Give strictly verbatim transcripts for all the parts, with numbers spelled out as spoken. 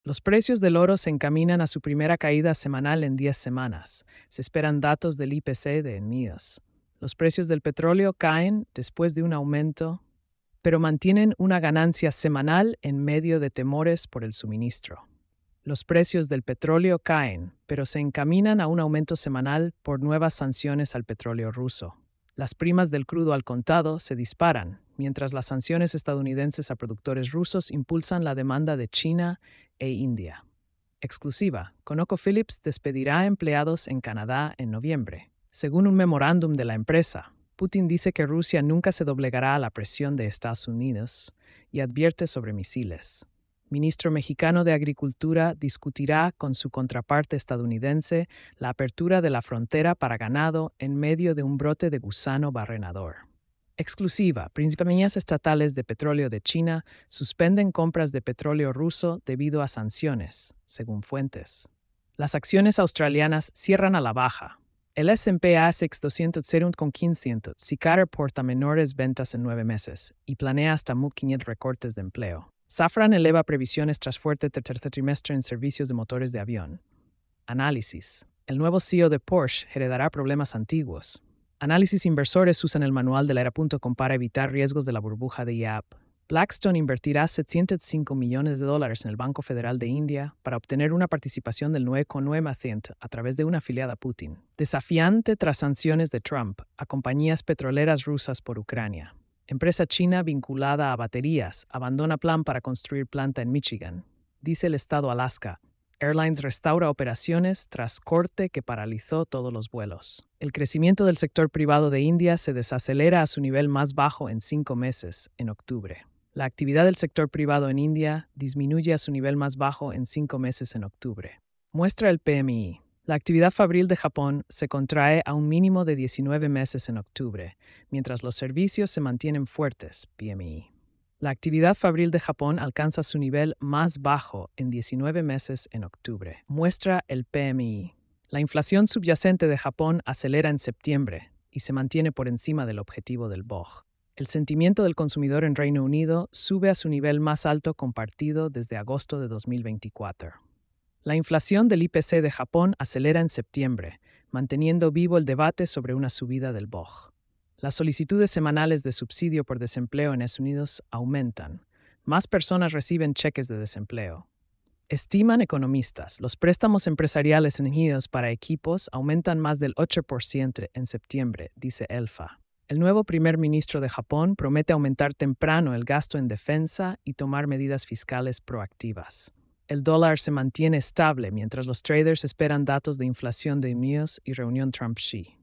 Los precios del oro se encaminan a su primera caída semanal en diez semanas. Se esperan datos del I P C de enmidas. Los precios del petróleo caen después de un aumento, pero mantienen una ganancia semanal en medio de temores por el suministro. Los precios del petróleo caen, pero se encaminan a un aumento semanal por nuevas sanciones al petróleo ruso. Las primas del crudo al contado se disparan, mientras las sanciones estadounidenses a productores rusos impulsan la demanda de China e India. Exclusiva, ConocoPhillips despedirá empleados en Canadá en noviembre. Según un memorándum de la empresa, Putin dice que Rusia nunca se doblegará a la presión de Estados Unidos y advierte sobre misiles. Ministro mexicano de Agricultura discutirá con su contraparte estadounidense la apertura de la frontera para ganado en medio de un brote de gusano barrenador. Exclusiva, principalías estatales de petróleo de China suspenden compras de petróleo ruso debido a sanciones, según fuentes. Las acciones australianas cierran a la baja. El S and P A S X doscientos cero con quinientos, Sicar reporta menores ventas en nueve meses y planea hasta mil quinientos recortes de empleo. Safran eleva previsiones tras fuerte tercer trimestre en servicios de motores de avión. Análisis. El nuevo C E O de Porsche heredará problemas antiguos. Análisis inversores usan el manual de la era punto com para evitar riesgos de la burbuja de I A P. Blackstone invertirá setecientos cinco millones de dólares en el Banco Federal de India para obtener una participación del nueve coma nueve por ciento a través de una afiliada a Putin. Desafiante tras sanciones de Trump a compañías petroleras rusas por Ucrania. Empresa china vinculada a baterías abandona plan para construir planta en Michigan, dice el estado Alaska. Airlines restaura operaciones tras corte que paralizó todos los vuelos. El crecimiento del sector privado de India se desacelera a su nivel más bajo en cinco meses, en octubre. La actividad del sector privado en India disminuye a su nivel más bajo en cinco meses en octubre. Muestra el P M I. La actividad fabril de Japón se contrae a un mínimo de diecinueve meses en octubre, mientras los servicios se mantienen fuertes, P M I. La actividad fabril de Japón alcanza su nivel más bajo en diecinueve meses en octubre. Muestra el P M I. La inflación subyacente de Japón acelera en septiembre y se mantiene por encima del objetivo del B O J. El sentimiento del consumidor en Reino Unido sube a su nivel más alto compartido desde agosto de dos mil veinticuatro. La inflación del I P C de Japón acelera en septiembre, manteniendo vivo el debate sobre una subida del B O J. Las solicitudes semanales de subsidio por desempleo en Estados Unidos aumentan. Más personas reciben cheques de desempleo. Estiman economistas, los préstamos empresariales en Estados Unidos para equipos aumentan más del ocho por ciento en septiembre, dice Elfa. El nuevo primer ministro de Japón promete aumentar temprano el gasto en defensa y tomar medidas fiscales proactivas. El dólar se mantiene estable mientras los traders esperan datos de inflación de Estados Unidos y reunión Trump-Xi.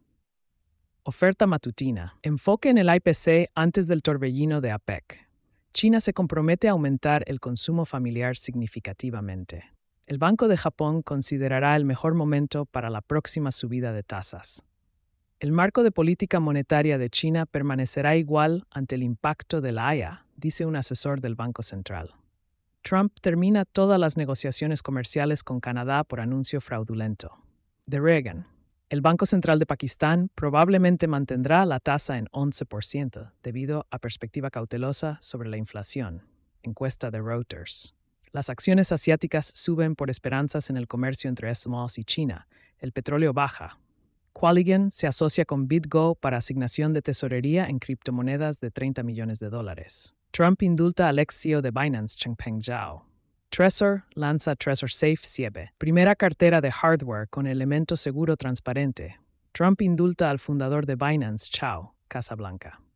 Oferta matutina. Enfoque en el I P C antes del torbellino de APEC. China se compromete a aumentar el consumo familiar significativamente. El Banco de Japón considerará el mejor momento para la próxima subida de tasas. El marco de política monetaria de China permanecerá igual ante el impacto de la Haya, dice un asesor del Banco Central. Trump termina todas las negociaciones comerciales con Canadá por anuncio fraudulento. De Reagan. El Banco Central de Pakistán probablemente mantendrá la tasa en once por ciento debido a perspectiva cautelosa sobre la inflación. Encuesta de Reuters. Las acciones asiáticas suben por esperanzas en el comercio entre Estados Unidos y China. El petróleo baja. Qualigen se asocia con BitGo para asignación de tesorería en criptomonedas de treinta millones de dólares. Trump indulta al ex C E O de Binance, Changpeng Zhao. Trezor lanza Trezor Safe siete, primera cartera de hardware con elemento seguro transparente. Trump indulta al fundador de Binance, Chao, Casa Blanca.